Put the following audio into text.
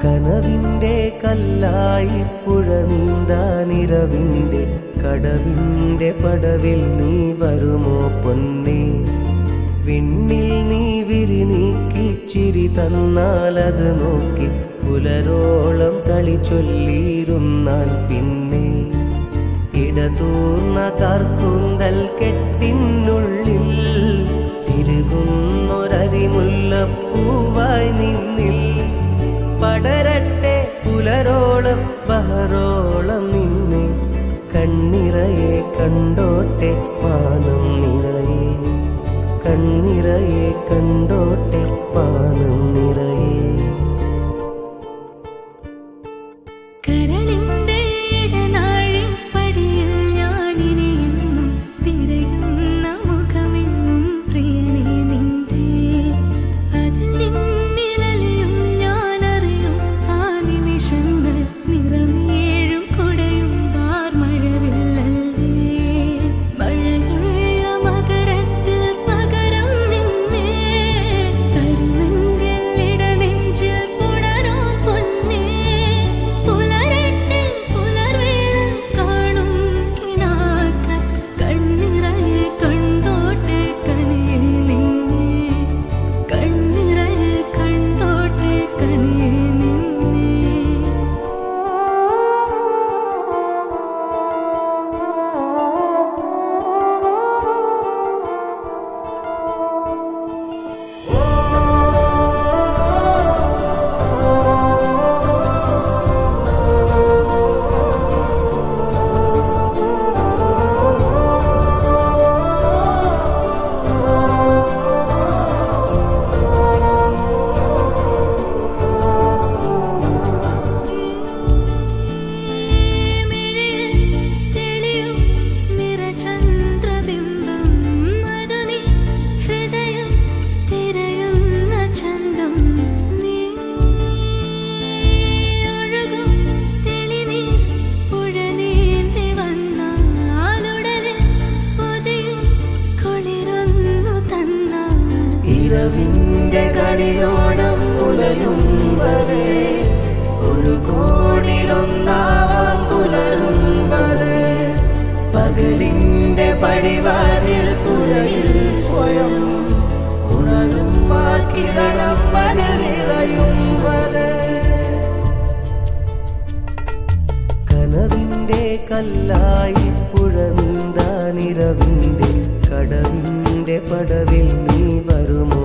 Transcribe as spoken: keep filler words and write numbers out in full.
കനവിൻ്റെ കല്ലായി പുഴ നീന്താനിരവിൻ്റെ കടവിൻ്റെ പടവിൽ നീ വരുമോ പൊന്നേ? വിണ്ണിൽ നീ വിരിനീക്കി ചിരി തന്നാലത് നോക്കി പുലരോളം കളി ചൊല്ലിയിരുന്നാൽ പിന്നെ ഇടതൂർന്ന കാർക്കൂന്തൽ കെട്ടിനുള്ളിൽ തിരുകുന്നൊരരിമുല്ലപ്പൂവായി നിന്നിൽ പടരട്ടെ പുലരോളം ബഹറോളം നിന്നെ കണ്ണിറയെ കണ്ടോട്ടെ മാനം നിറയെ കണ്ണിറയെ കണ്ടോട്ടെ മാനം നിറയെ. കരളിന്റെ ഇടനാഴി പടിയിൽ ഞാനിനിയെന്നും തിരയുന്ന മുഖമെന്നും പ്രിയനേ നിന്റെ അതിൽ നിന്നിലലിയും ഞാനറിയും ആ നിമിഷങ്ങൾ നിറമേഴും കൊടയും വാർമഴവില്ലല്ലേ മഴയുള്ള മകരത്തിൽ പകരം നിന്നെ തരുമെങ്കിൽ ഇടനെഞ്ചിൽ പുണരോ പൊന്നേ പുലരട്ടെ പുലർവേള കാണും കിനാക്കൾ കണ്ണിറയെ കണ്ടോട്ടെ കനിയെ നിന്നെ കണ്ണിറയെ കണ്ടോട്ടെ കനിയെ നിന്നെ. ഇരവിൻ്റെ കളിയോണം ഉലയും വരെ ഒരു കോണിലൊന്നാവാൻ പുലരും വരെ പകലിൻ്റെ പടിവാരിൽ പുരയിൽ സ്വയം ഉണരും ആ കിരണം മനിൽ നിറയും വരെ. കനവിൻ്റെ കല്ലായി പുഴ നീന്താനിരവിൻ്റെ കടവിൻ്റെ പടവിൽ നീ വരുമോ